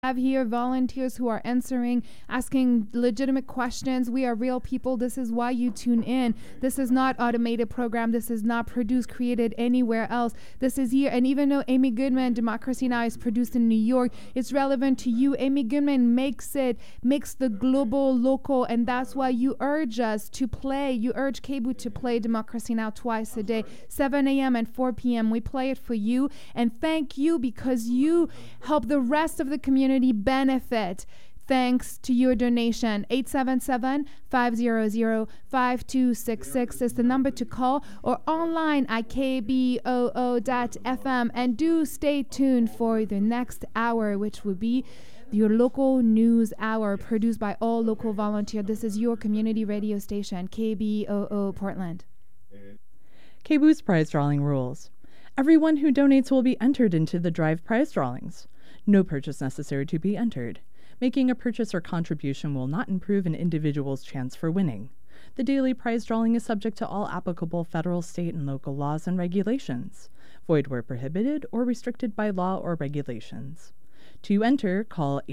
have here volunteers who are answering, asking legitimate questions. We are real people. This is why you tune in. This is not automated program. This is not produced, created anywhere else. This is here. And even though Amy Goodman, Democracy Now! Is produced in New York, it's relevant to you. Amy Goodman makes the global local, and that's why you urge us to play. You urge KBOO to play Democracy Now! Twice a day, 7 a.m. and 4 p.m. We play it for you, and thank you because you help the rest of the community benefit. Thanks to your donation. 877-500-5266 is the number to call, or online at kboo.fm. And do stay tuned for the next hour, which will be your local news hour, produced by all local volunteers. This is your community radio station, KBOO Portland. KBOO's prize drawing rules. Everyone who donates will be entered into the Drive prize drawings. No purchase necessary to be entered. Making a purchase or contribution will not improve an individual's chance for winning. The daily prize drawing is subject to all applicable federal, state, and local laws and regulations. Void where prohibited or restricted by law or regulations. To enter, call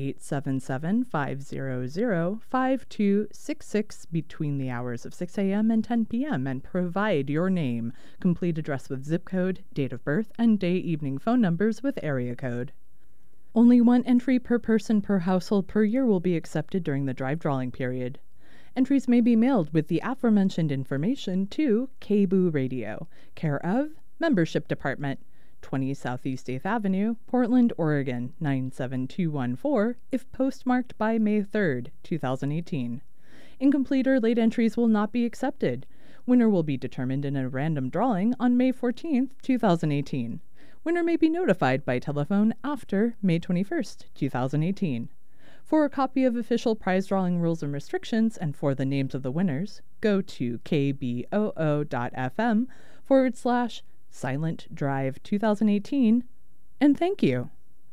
877-500-5266 between the hours of 6 a.m. and 10 p.m. and provide your name, complete address with zip code, date of birth, and day evening phone numbers with area code. Only one entry per person per household per year will be accepted during the Drive drawing period. Entries may be mailed with the aforementioned information to KBOO Radio, care of Membership Department, 20 Southeast 8th Avenue, Portland, Oregon, 97214, if postmarked by May 3rd, 2018. Incomplete or late entries will not be accepted. Winner will be determined in a random drawing on May 14th, 2018. Winner may be notified by telephone after May 21st, 2018. For a copy of official prize drawing rules and restrictions and for the names of the winners, go to kboo.fm/Silent Drive 2018, and thank you.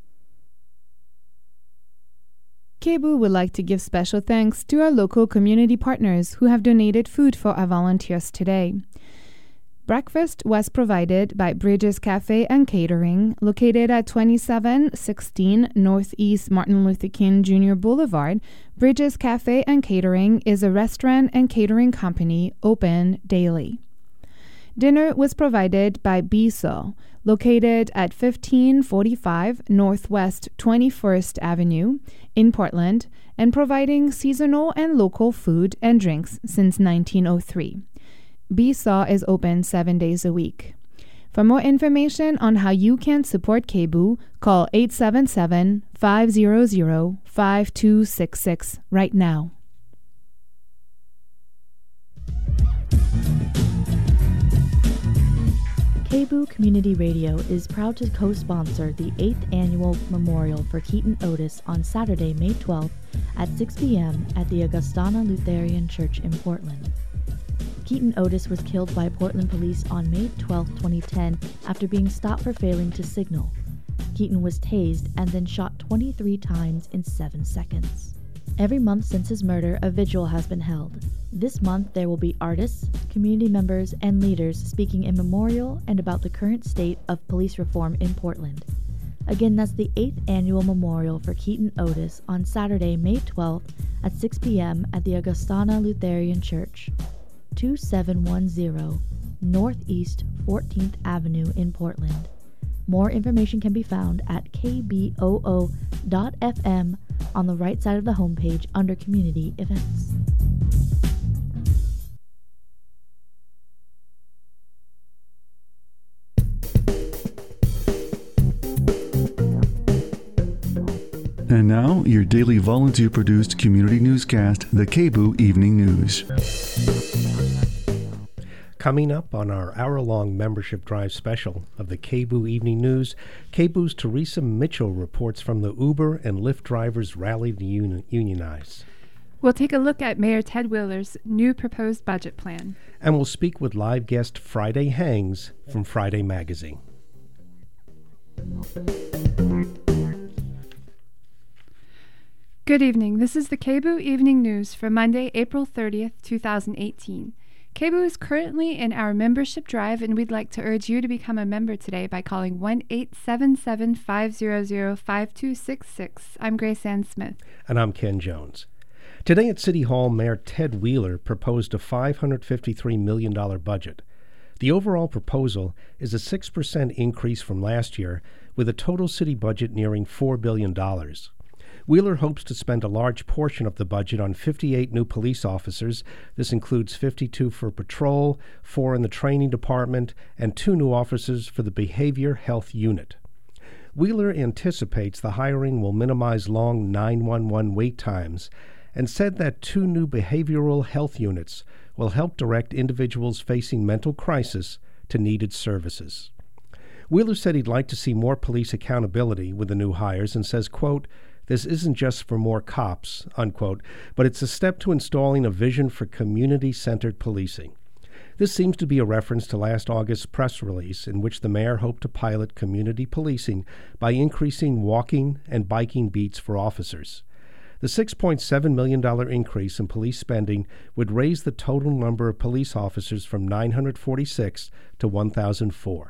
KBOO would like to give special thanks to our local community partners who have donated food for our volunteers today. Breakfast was provided by Bridges Cafe and Catering, located at 2716 Northeast Martin Luther King Jr. Boulevard. Bridges Cafe and Catering is a restaurant and catering company open daily. Dinner was provided by Biso, located at 1545 Northwest 21st Avenue in Portland, and providing seasonal and local food and drinks since 1903. BSAW is open 7 days a week. For more information on how you can support KBOO, call 877-500-5266 right now. KBOO Community Radio is proud to co-sponsor the 8th Annual Memorial for Keaton Otis on Saturday, May 12th at 6 p.m. at the Augustana Lutheran Church in Portland. Keaton Otis was killed by Portland police on May 12, 2010, after being stopped for failing to signal. Keaton was tased and then shot 23 times in 7 seconds. Every month since his murder, a vigil has been held. This month, there will be artists, community members, and leaders speaking in memorial and about the current state of police reform in Portland. Again, that's the 8th Annual Memorial for Keaton Otis on Saturday, May 12th at 6 p.m. at the Augustana Lutheran Church, 2710 Northeast 14th Avenue in Portland. More information can be found at kboo.fm on the right side of the homepage under Community Events. And now, your daily volunteer-produced community newscast, the KBOO Evening News. Coming up on our hour-long membership drive special of the KBOO Evening News, KBOO's Teresa Mitchell reports from the Uber and Lyft drivers rally to unionize. We'll take a look at Mayor Ted Wheeler's new proposed budget plan. And we'll speak with live guest Friday Hangs from Friday Magazine. Good evening. This is the KBOO Evening News for Monday, April 30th, 2018. KBOO is currently in our membership drive, and we'd like to urge you to become a member today by calling 1-877-500-5266. I'm Grace Ann Smith. And I'm Ken Jones. Today at City Hall, Mayor Ted Wheeler proposed a $553 million budget. The overall proposal is a 6% increase from last year, with a total city budget nearing $4 billion. Wheeler hopes to spend a large portion of the budget on 58 new police officers. This includes 52 for patrol, 4 in the training department, and 2 new officers for the Behavior Health Unit. Wheeler anticipates the hiring will minimize long 911 wait times and said that 2 new behavioral health units will help direct individuals facing mental crisis to needed services. Wheeler said he'd like to see more police accountability with the new hires and says, quote, "This isn't just for more cops," unquote, but it's a step to installing a vision for community-centered policing. This seems to be a reference to last August's press release in which the mayor hoped to pilot community policing by increasing walking and biking beats for officers. The $6.7 million increase in police spending would raise the total number of police officers from 946 to 1,004.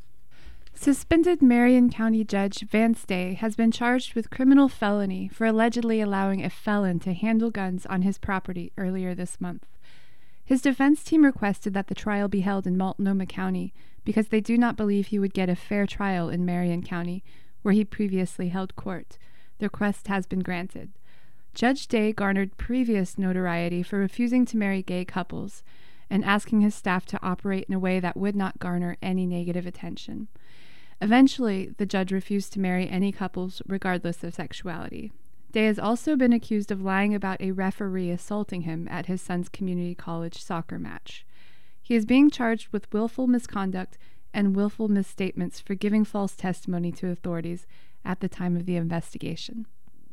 Suspended Marion County Judge Vance Day has been charged with criminal felony for allegedly allowing a felon to handle guns on his property earlier this month. His defense team requested that the trial be held in Multnomah County because they do not believe he would get a fair trial in Marion County, where he previously held court. The request has been granted. Judge Day garnered previous notoriety for refusing to marry gay couples and asking his staff to operate in a way that would not garner any negative attention. Eventually, the judge refused to marry any couples regardless of sexuality. Day has also been accused of lying about a referee assaulting him at his son's community college soccer match. He is being charged with willful misconduct and willful misstatements for giving false testimony to authorities at the time of the investigation.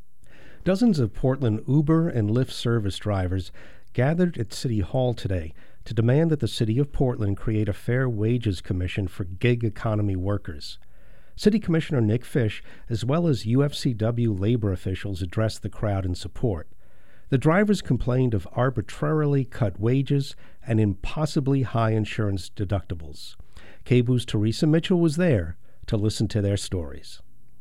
Dozens of Portland Uber and Lyft service drivers gathered at City Hall today to demand that the City of Portland create a fair wages commission for gig economy workers. City Commissioner Nick Fish, as well as UFCW labor officials, addressed the crowd in support. The drivers complained of arbitrarily cut wages and impossibly high insurance deductibles. KBOO's Teresa Mitchell was there to listen to their stories.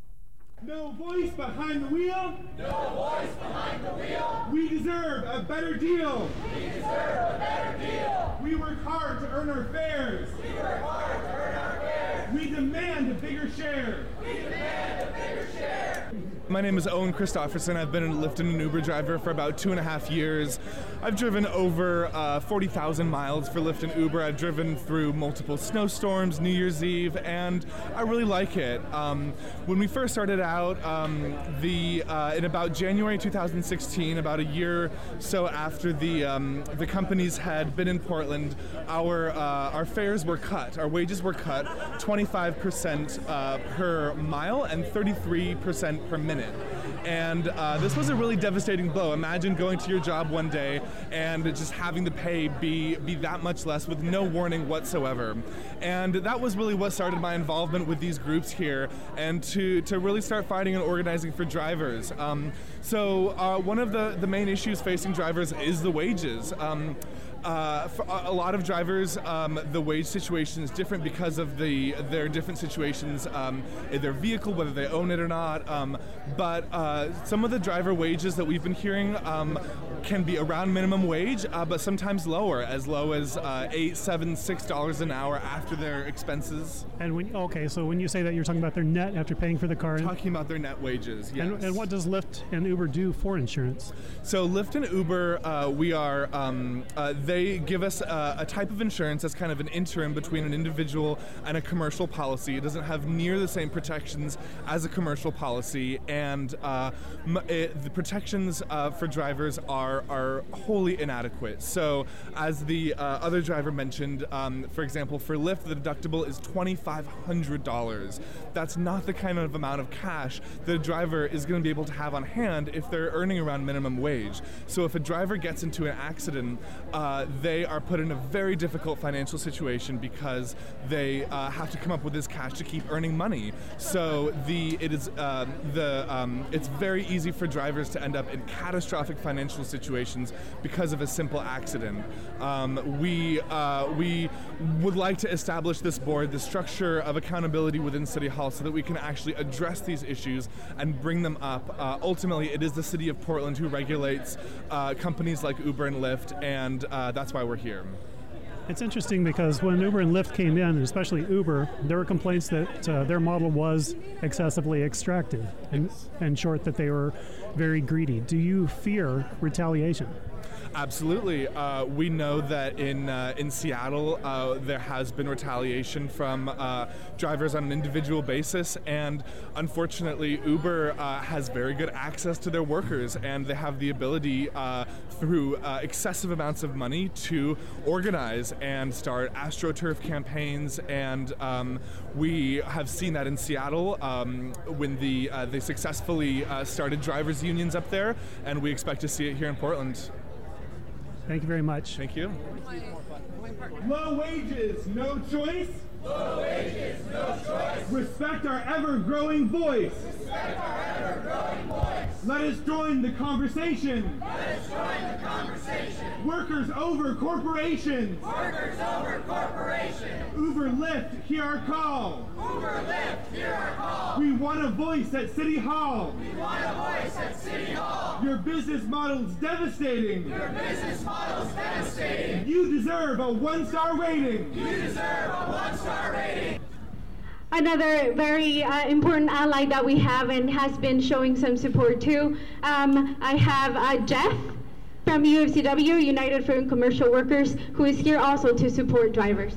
No voice behind the wheel. No voice behind the wheel. We deserve a better deal. We deserve a better deal. We work hard to earn our fares. We work hard to earn our fares. We demand a bigger share. We demand a bigger share. My name is Owen Christofferson. I've been a Lyft and an Uber driver for about 2.5 years. I've driven over 40,000 miles for Lyft and Uber. I've driven through multiple snowstorms, New Year's Eve, and I really like it. When we first started out, in about January 2016, about a year so after the companies had been in Portland, our fares were cut. Our wages were cut 25% per mile and 33% per minute. And this was a really devastating blow. Imagine going to your job one day and just having the pay be that much less with no warning whatsoever. And that was really what started my involvement with these groups here, and to really start fighting and organizing for drivers. So one of the main issues facing drivers is the wages. For a lot of drivers, the wage situation is different because of their different situations in their vehicle, whether they own it or not. But some of the driver wages that we've been hearing can be around minimum wage, but sometimes lower, as low as $8, $7, $6 an hour after their expenses. And so when you say that, you're talking about their net after paying for the car? Talking about their net wages, yes. And what does Lyft and Uber do for insurance? So Lyft and Uber, they give us a type of insurance that's kind of an interim between an individual and a commercial policy. It doesn't have near the same protections as a commercial policy, and the protections for drivers are wholly inadequate. So as the other driver mentioned, for example, for Lyft, the deductible is $2,500. That's not the kind of amount of cash the driver is going to be able to have on hand if they're earning around minimum wage. So if a driver gets into an accident, they are put in a very difficult financial situation because they have to come up with this cash to keep earning money. So it's very easy for drivers to end up in catastrophic financial situations because of a simple accident. We would like to establish this board, the structure of accountability within City Hall, so that we can actually address these issues and bring them up. Ultimately, it is the City of Portland who regulates companies like Uber and Lyft, and that's why we're here. It's interesting because when Uber and Lyft came in, and especially Uber, there were complaints that their model was excessively extractive, and in short, that they were very greedy. Do you fear retaliation? Absolutely. We know that in Seattle there has been retaliation from drivers on an individual basis, and unfortunately Uber has very good access to their workers, and they have the ability through excessive amounts of money to organize and start AstroTurf campaigns, and we have seen that in Seattle when they successfully started drivers unions up there, and we expect to see it here in Portland. Thank you very much. Thank you. Low wages, no choice. Low wages, no choice. Respect our ever-growing voice. Respect our ever-growing voice. Let us join the conversation. Let us join the conversation. Workers over corporations. Workers over corporations. Uber, Lyft, hear our call. Uber, Lyft, hear our call. We want a voice at City Hall. We want a voice at City Hall. Your business model's devastating. Your business model's devastating. You deserve a 1-star rating. You deserve a 1-star rating. Another very important ally that we have and has been showing some support too. I have Jeff from UFCW, United Food Commercial Workers, who is here also to support drivers.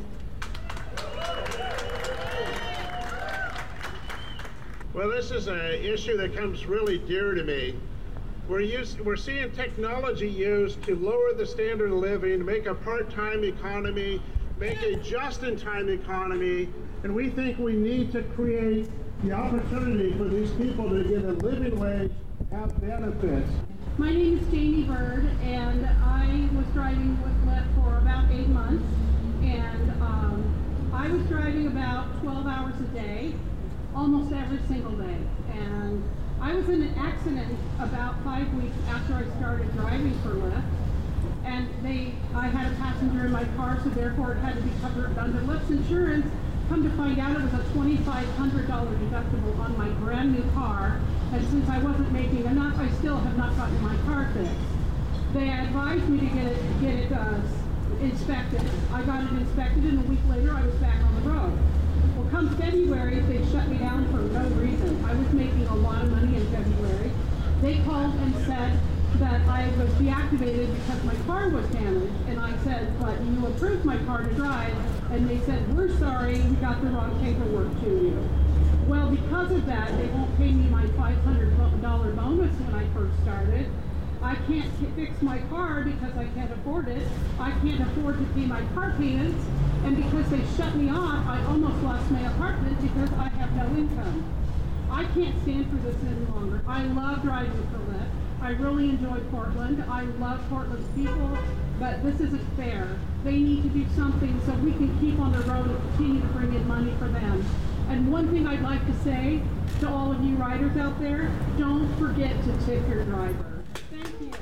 Well, this is an issue that comes really dear to me. We're seeing technology used to lower the standard of living, make a part-time economy, make a just-in-time economy, and we think we need to create the opportunity for these people to get a living wage, have benefits. My name is Jamie Bird, and I was driving with Lyft for about 8 months, and I was driving about 12 hours a day, almost every single day. And I was in an accident about 5 weeks after I started driving for Lyft, and I had a passenger in my car, so therefore it had to be covered under Lyft's insurance. Come to find out, it was a $2,500 deductible on my brand new car, and since I wasn't making enough, I still have not gotten my car fixed. They advised me to get it inspected. I got it inspected, and a week later I was back on the road. Well, come February, they shut me down for no reason. I was making a lot of money in February. They called and said that I was deactivated because my car was damaged, and I said, but you approved my car to drive, and they said, we're sorry, we got the wrong paperwork to you. Well, because of that, they won't pay me my $500 bonus when I first started. I can't fix my car because I can't afford it. I can't afford to pay my car payments, and because they shut me off, I almost lost my apartment because I have no income. I can't stand for this any longer. I love driving for Lyft. I really enjoy Portland. I love Portland's people, but this isn't fair. They need to do something so we can keep on the road and continue to bring in money for them. And one thing I'd like to say to all of you riders out there, don't forget to tip your driver. Thank you.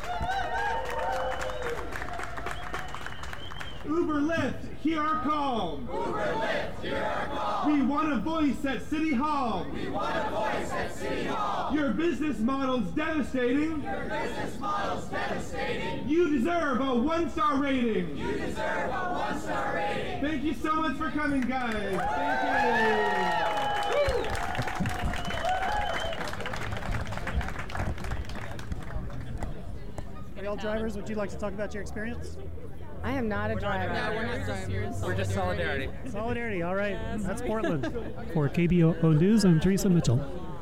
Uber, Lyft, hear our call. Uber, Lyft, hear our call. We want a voice at City Hall. We want a voice at City Hall. Your business model's devastating. Your business model's devastating. You deserve a 1-star rating. You deserve a 1-star rating. Thank you so much for coming, guys. Thank you. All drivers, would you like to talk about your experience? I am not a driver. No, we're not drivers. We're just solidarity. Solidarity, all right. That's Portland. For KBOO News, I'm Teresa Mitchell.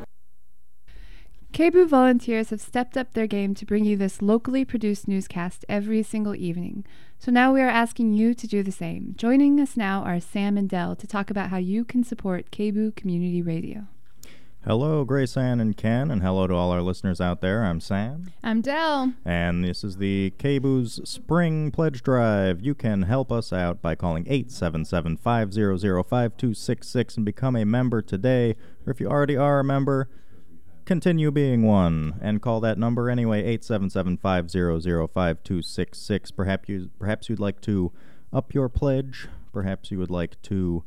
KBOO volunteers have stepped up their game to bring you this locally produced newscast every single evening. So now we are asking you to do the same. Joining us now are Sam and Dell to talk about how you can support KBOO Community Radio. Hello, Grace Ann and Ken, and hello to all our listeners out there. I'm Sam. I'm Del. And this is the KBOO's Spring Pledge Drive. You can help us out by calling 877-500-5266 and become a member today. Or if you already are a member, continue being one and call that number anyway, 877-500-5266. Perhaps you'd like to up your pledge. Perhaps you would like to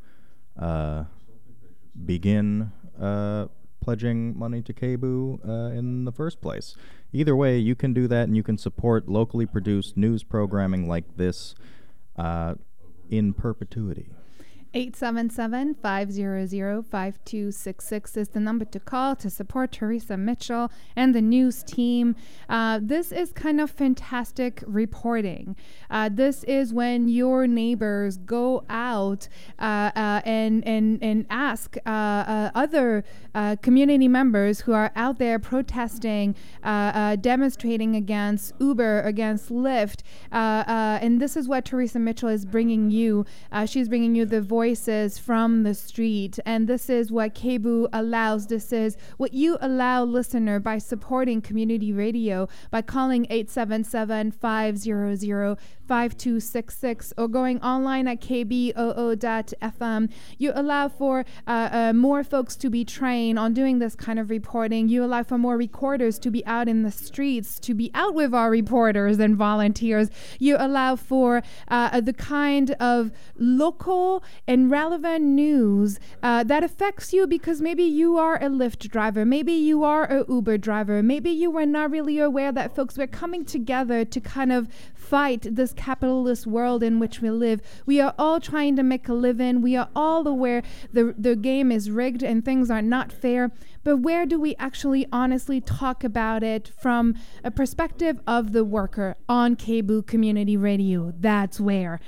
begin pledging money to KBOO in the first place. Either way, you can do that, and you can support locally produced news programming like this in perpetuity. 877-500-5266 is the number to call to support Teresa Mitchell and the news team. This is kind of fantastic reporting. This is when your neighbors go out and ask other community members who are out there protesting, demonstrating against Uber, against Lyft. And this is what Teresa Mitchell is bringing you. She's bringing you the voices from the street, and this is what KBOO allows. This is what you allow, listener, by supporting community radio, by calling 877-500-5266 or going online at kboo.fm. You allow for more folks to be trained on doing this kind of reporting. You allow for more recorders to be out in the streets, to be out with our reporters and volunteers. You allow for the kind of local and relevant news that affects you, because maybe you are a Lyft driver, maybe you are a Uber driver, maybe you were not really aware that folks were coming together to kind of fight this capitalist world in which we live. We are all trying to make a living. We are all aware the game is rigged and things are not fair. But where do we actually honestly talk about it from a perspective of the worker on KBOO Community Radio? That's where.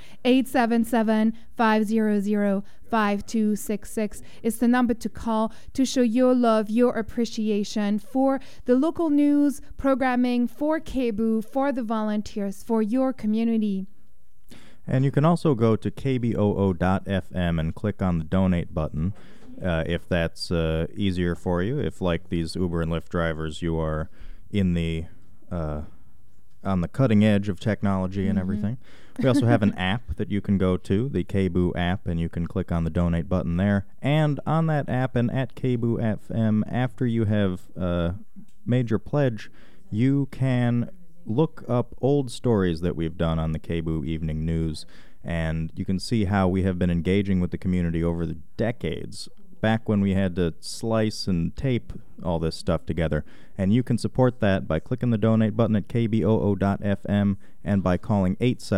877-500-5266 is the number to call to show your love, your appreciation for the local news programming, for KBOO, for the volunteers, for your community. And you can also go to kboo.fm and click on the donate button. If that's easier for you. If, like these Uber and Lyft drivers, you are in the on the cutting edge of technology and everything. We also have an app that you can go to, the KBOO app, and you can click on the donate button there. And on that app and at KBOO FM, after you have made your pledge, you can look up old stories that we've done on the KBOO Evening News, and you can see how we have been engaging with the community over the decades, back when we had to slice and tape all this stuff together. And you can support that by clicking the donate button at kboo.fm and by calling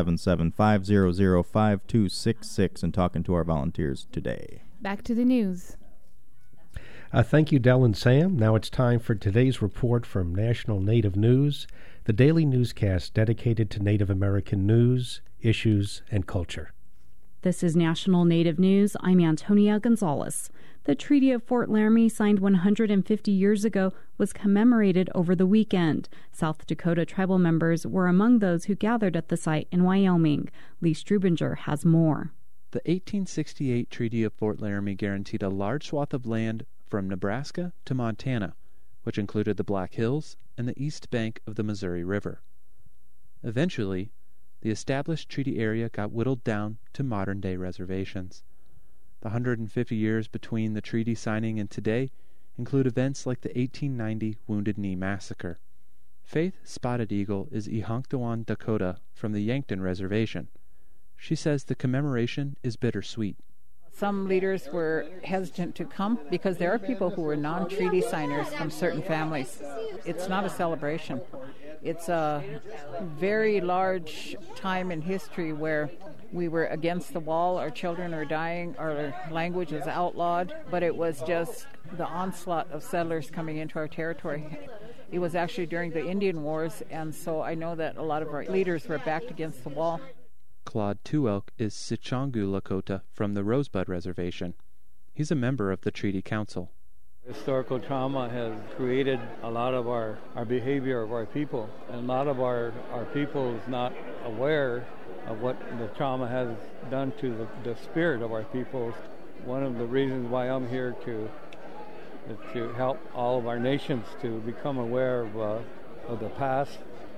877-500-5266 and talking to our volunteers today. Back to the news. Thank you, Del and Sam. Now it's time for today's report from National Native News, the daily newscast dedicated to Native American news, issues, and culture. This is National Native News. I'm Antonia Gonzalez. The Treaty of Fort Laramie, signed 150 years ago, was commemorated over the weekend. South Dakota tribal members were among those who gathered at the site in Wyoming. Lee Strubinger has more. The 1868 Treaty of Fort Laramie guaranteed a large swath of land from Nebraska to Montana, which included the Black Hills and the east bank of the Missouri River. Eventually, the established treaty area got whittled down to modern-day reservations. The 150 years between the treaty signing and today include events like the 1890 Wounded Knee Massacre. Faith Spotted Eagle is Ihanktawan Dakota from the Yankton Reservation. She says the commemoration is bittersweet. Some leaders were hesitant to come because there are people who were non-treaty signers from certain families. It's not a celebration. It's a very large time in history where we were against the wall, our children are dying, our language is outlawed, but it was just the onslaught of settlers coming into our territory. It was actually during the Indian Wars, and so I know that a lot of our leaders were backed against the wall. Claude Tuelk is Sichongu Lakota from the Rosebud Reservation. He's a member of the Treaty Council. Historical trauma has created a lot of our behavior of our people, and a lot of our people is not aware of what the trauma has done to the spirit of our people. One of the reasons why I'm here to to help all of our nations to become aware of the past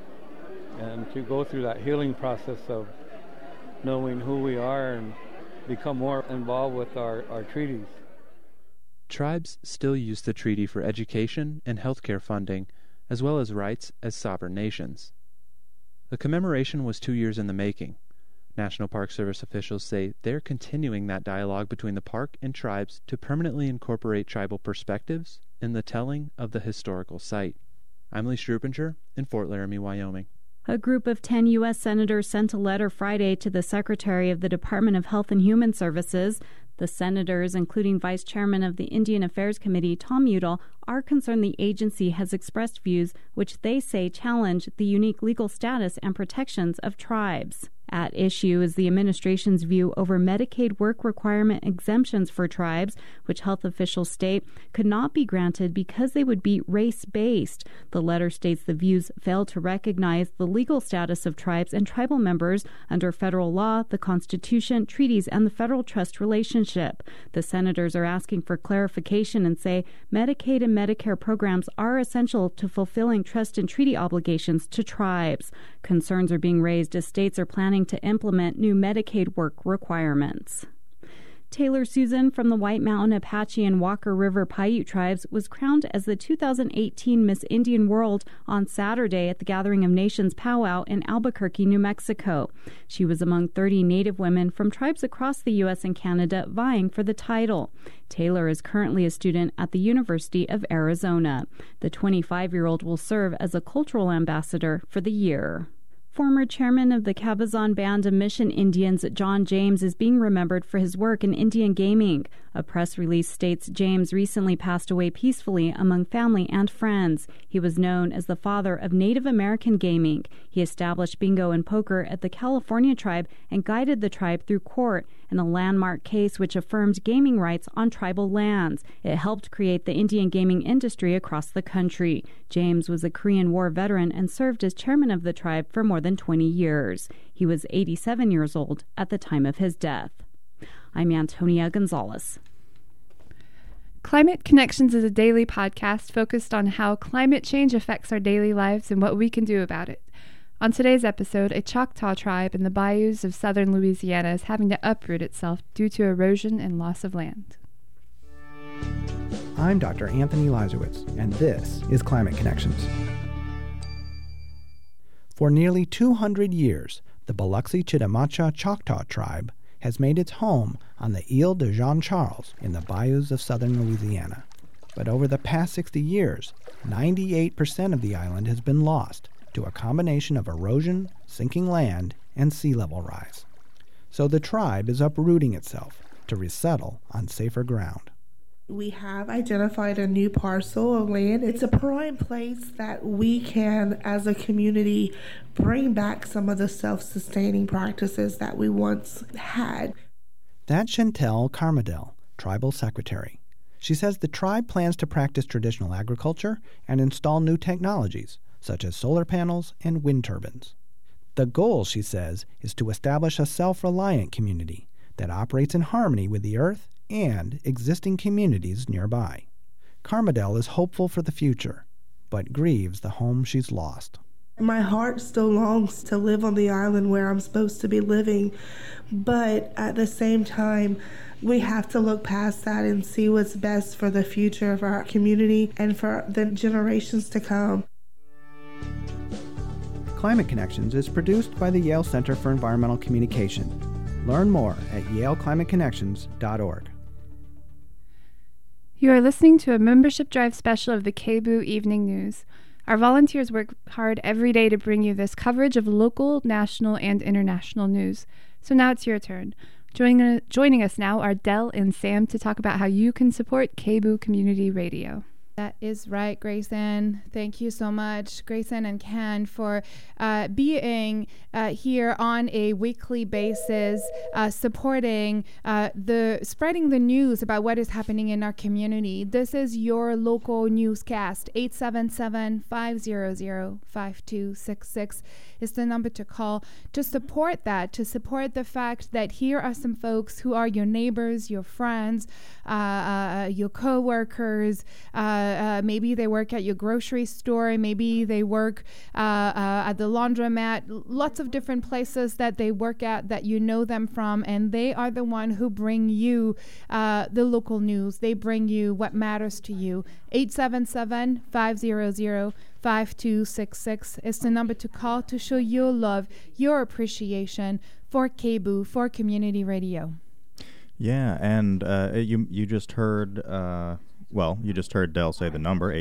and to go through that healing process of knowing who we are and become more involved with our treaties. Tribes still use the treaty for education and healthcare funding, as well as rights as sovereign nations. The commemoration was 2 years in the making. National Park Service officials say they're continuing that dialogue between the park and tribes to permanently incorporate tribal perspectives in the telling of the historical site. I'm Lee Strupinger in Fort Laramie, Wyoming. A group of 10 U.S. senators sent a letter Friday to the Secretary of the Department of Health and Human Services. The senators, including Vice Chairman of the Indian Affairs Committee, Tom Udall, are concerned the agency has expressed views which they say challenge the unique legal status and protections of tribes. At issue is the administration's view over Medicaid work requirement exemptions for tribes, which health officials state could not be granted because they would be race-based. The letter states the views fail to recognize the legal status of tribes and tribal members under federal law, the Constitution, treaties, and the federal trust relationship. The senators are asking for clarification and say Medicaid and Medicare programs are essential to fulfilling trust and treaty obligations to tribes. Concerns are being raised as states are planning to implement new Medicaid work requirements. Taylor Susan from the White Mountain Apache and Walker River Paiute tribes was crowned as the 2018 Miss Indian World on Saturday at the Gathering of Nations powwow in Albuquerque, New Mexico. She was among 30 Native women from tribes across the U.S. and Canada vying for the title. Taylor is currently a student at the University of Arizona. The 25-year-old will serve as a cultural ambassador for the year. Former chairman of the Cabazon Band of Mission Indians, John James, is being remembered for his work in Indian gaming. A press release states James recently passed away peacefully among family and friends. He was known as the father of Native American gaming. He established bingo and poker at the California tribe and guided the tribe through court in a landmark case which affirmed gaming rights on tribal lands. It helped create the Indian gaming industry across the country. James was a Korean War veteran and served as chairman of the tribe for more than 20 years. He was 87 years old at the time of his death. I'm Antonia Gonzalez. Climate Connections is a daily podcast focused on how climate change affects our daily lives and what we can do about it. On today's episode, a Choctaw tribe in the bayous of southern Louisiana is having to uproot itself due to erosion and loss of land. I'm Dr. Anthony Lazowitz, and this is Climate Connections. For nearly 200 years, the Biloxi Chitimacha Choctaw tribe has made its home on the Ile de Jean Charles in the bayous of southern Louisiana. But over the past 60 years, 98% of the island has been lost to a combination of erosion, sinking land, and sea level rise. So the tribe is uprooting itself to resettle on safer ground. We have identified a new parcel of land. It's a prime place that we can, as a community, bring back some of the self-sustaining practices that we once had. That's Chantel Carmadel, tribal secretary. She says the tribe plans to practice traditional agriculture and install new technologies, such as solar panels and wind turbines. The goal, she says, is to establish a self-reliant community that operates in harmony with the earth and existing communities nearby. Carmadel is hopeful for the future, but grieves the home she's lost. My heart still longs to live on the island where I'm supposed to be living, but at the same time, we have to look past that and see what's best for the future of our community and for the generations to come. Climate Connections is produced by the Yale Center for Environmental Communication. Learn more at yaleclimateconnections.org. You are listening to a membership drive special of the KBOO Evening News. Our volunteers work hard every day to bring you this coverage of local, national, and international news. So now it's your turn. Joining us now are Del and Sam to talk about how you can support KBOO Community Radio. That is right, Grayson. Thank you so much, Grayson and Ken, for being here on a weekly basis, supporting spreading the news about what is happening in our community. This is your local newscast. 877-500-5266 is the number to call to support that, to support the fact that here are some folks who are your neighbors, your friends, your co-workers. Maybe they work at your grocery store. Maybe they work at the laundromat. Lots of different places that they work at that you know them from, and they are the one who bring you the local news. They bring you what matters to you. 877-500-5266 is the number to call to show your love, your appreciation for KBOO, for community radio. Yeah, and you just heard... you just heard Del say the number,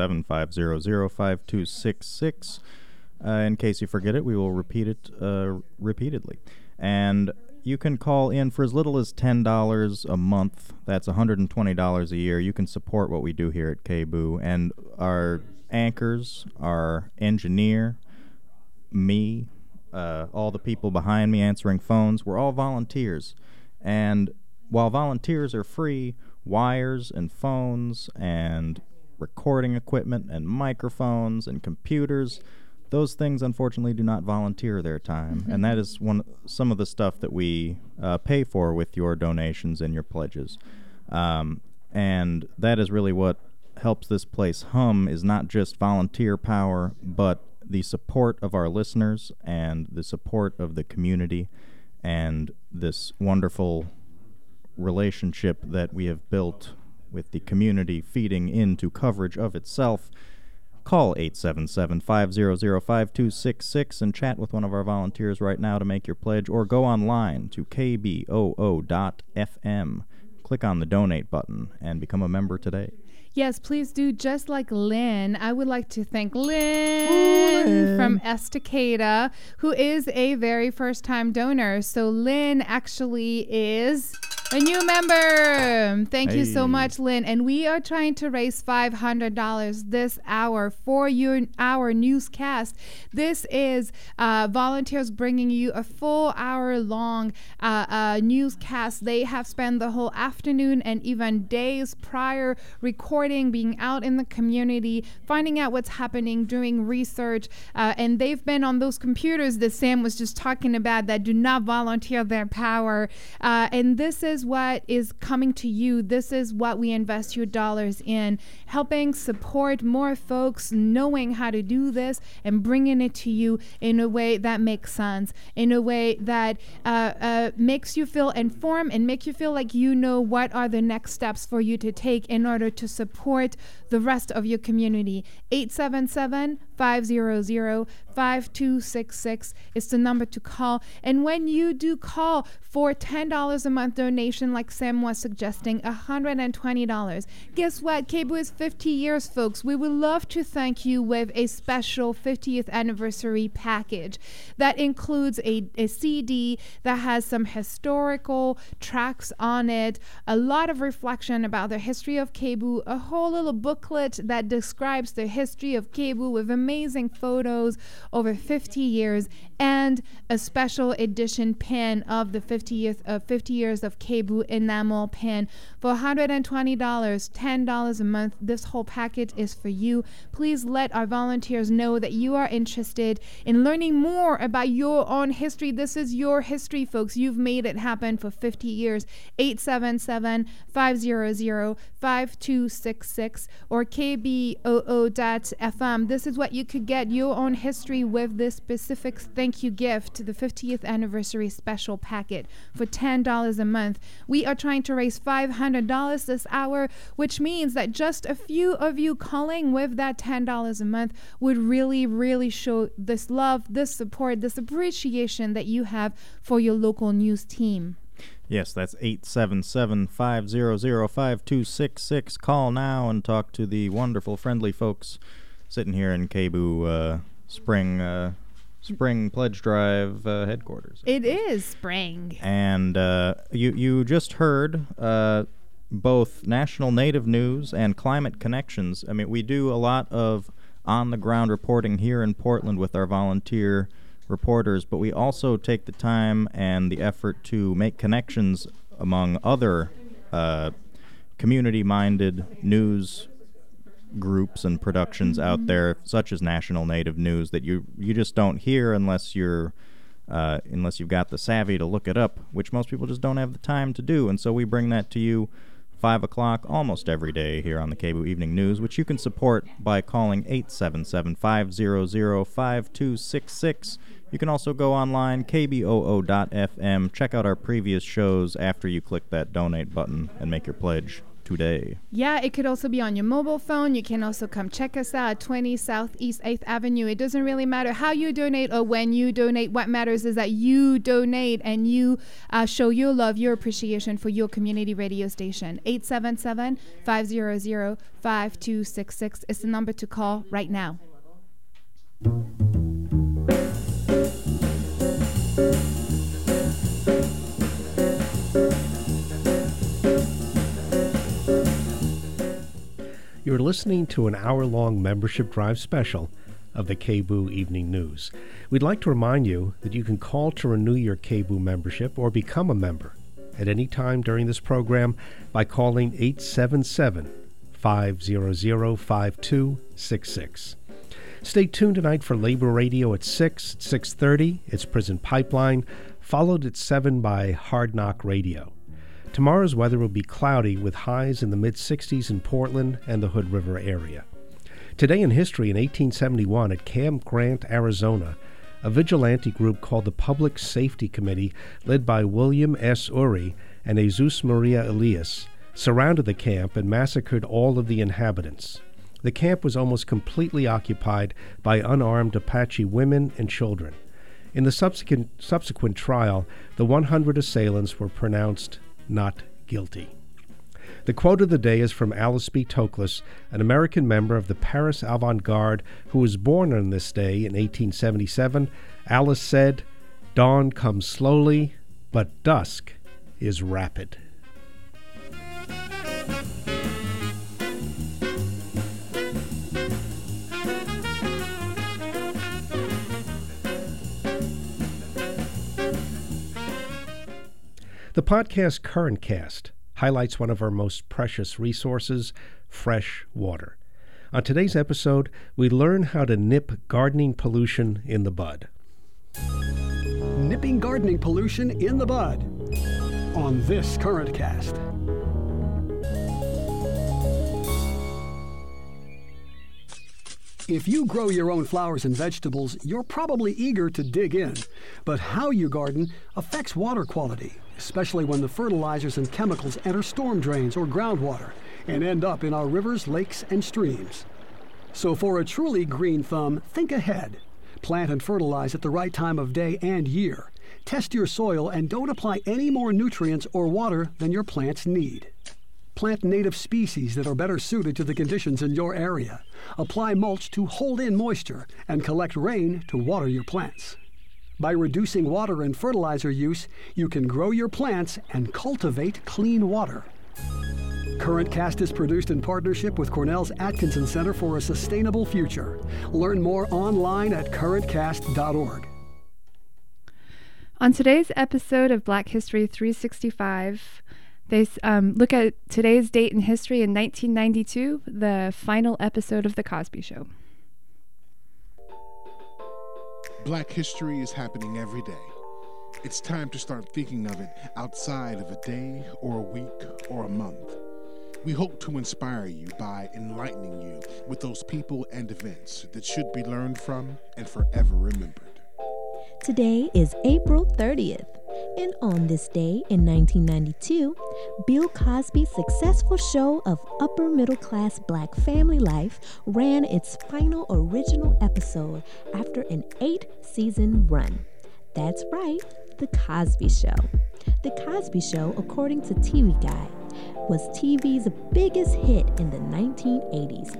877-500-5266. In case you forget it, we will repeat it repeatedly. And you can call in for as little as $10 a month. That's $120 a year. You can support what we do here at KBOO. And our anchors, our engineer, me, all the people behind me answering phones, we're all volunteers. And while volunteers are free, wires and phones and recording equipment and microphones and computers, those things unfortunately do not volunteer their time. And that is some of the stuff that we pay for with your donations and your pledges. And that is really what helps this place hum, is not just volunteer power, but the support of our listeners and the support of the community and this wonderful relationship that we have built with the community feeding into coverage of itself. Call 877-500-5266 and chat with one of our volunteers right now to make your pledge, or go online to kboo.fm. Click on the donate button and become a member today. Yes, please do. Just like Lynn, I would like to thank Lynn from Estacada, who is a very first-time donor. So Lynn actually is a new member. Thank you so much, Lynn. And we are trying to raise $500 this hour for our newscast. This is volunteers bringing you a full hour-long newscast. They have spent the whole afternoon and even days prior recording, being out in the community, finding out what's happening, doing research, and they've been on those computers that Sam was just talking about that do not volunteer their power. And this is what is coming to you. This is what we invest your dollars in, helping support more folks knowing how to do this and bringing it to you in a way that makes sense, in a way that makes you feel informed and make you feel like you know what are the next steps for you to take in order to support the rest of your community. 877-500-5266 is the number to call. And when you do call for $10 a month donation, like Sam was suggesting, $120, guess what? KBOO is 50 years, folks. We would love to thank you with a special 50th anniversary package that includes a CD that has some historical tracks on it, a lot of reflection about the history of KBOO, a whole little booklet that describes the history of KBOO with amazing photos over 50 years, and a special edition pin of the 50 years of KBOO enamel pin for $120, $10 a month. This whole package is for you. Please let our volunteers know that you are interested in learning more about your own history. This is your history, folks. You've made it happen for 50 years. 877-500-5266 or kboo.fm. This is what you could get your own history with this specific thank you gift, the 50th anniversary special packet for $10 a month. We are trying to raise $500 this hour, which means that just a few of you calling with that $10 a month would really, really show this love, this support, this appreciation that you have for your local news team. Yes, that's 877-500-5266. Call now and talk to the wonderful, friendly folks sitting here in KBOO Spring Pledge Drive headquarters. It is spring. And you just heard both national native news and climate connections. I mean, we do a lot of on-the-ground reporting here in Portland with our volunteer reporters, but we also take the time and the effort to make connections among other community-minded news groups and productions out there, such as National Native News, that you just don't hear unless you've got the savvy to look it up, which most people just don't have the time to do. And so we bring that to you 5 o'clock almost every day here on the KBOO Evening News, which you can support by calling 877-500-5266. You can also go online, kboo.fm, check out our previous shows after you click that donate button and make your pledge today. Yeah, it could also be on your mobile phone. You can also come check us out at 20 Southeast 8th Avenue. It doesn't really matter how you donate or when you donate. What matters is that you donate and you show your love, your appreciation for your community radio station. 877-500-5266 is the number to call right now. You're listening to an hour-long membership drive special of the KBOO Evening News. We'd like to remind you that you can call to renew your KBOO membership or become a member at any time during this program by calling 877-500-5266. Stay tuned tonight for Labor Radio at 6:30. It's Prison Pipeline, followed at 7 by Hard Knock Radio. Tomorrow's weather will be cloudy with highs in the mid-60s in Portland and the Hood River area. Today in history, in 1871 at Camp Grant, Arizona, a vigilante group called the Public Safety Committee, led by William S. Ury and Jesus Maria Elias, surrounded the camp and massacred all of the inhabitants. The camp was almost completely occupied by unarmed Apache women and children. In the subsequent trial, the 100 assailants were pronounced not guilty. The quote of the day is from Alice B. Toklas, an American member of the Paris avant-garde who was born on this day in 1877. Alice said, "Dawn comes slowly, but dusk is rapid." The podcast Current Cast highlights one of our most precious resources, fresh water. On today's episode, we learn how to nip gardening pollution in the bud. Nipping gardening pollution in the bud on this Current Cast. If you grow your own flowers and vegetables, you're probably eager to dig in. But how you garden affects water quality, especially when the fertilizers and chemicals enter storm drains or groundwater and end up in our rivers, lakes, and streams. So for a truly green thumb, think ahead. Plant and fertilize at the right time of day and year. Test your soil and don't apply any more nutrients or water than your plants need. Plant native species that are better suited to the conditions in your area. Apply mulch to hold in moisture and collect rain to water your plants. By reducing water and fertilizer use, you can grow your plants and cultivate clean water. Current Cast is produced in partnership with Cornell's Atkinson Center for a Sustainable Future. Learn more online at currentcast.org. On today's episode of Black History 365, they look at today's date in history in 1992, the final episode of The Cosby Show. Black history is happening every day. It's time to start thinking of it outside of a day or a week or a month. We hope to inspire you by enlightening you with those people and events that should be learned from and forever remembered. Today is April 30th, and on this day in 1992, Bill Cosby's successful show of upper-middle-class black family life ran its final original episode after an 8-season run. That's right, The Cosby Show. The Cosby Show, according to TV Guide, was TV's biggest hit in the 1980s.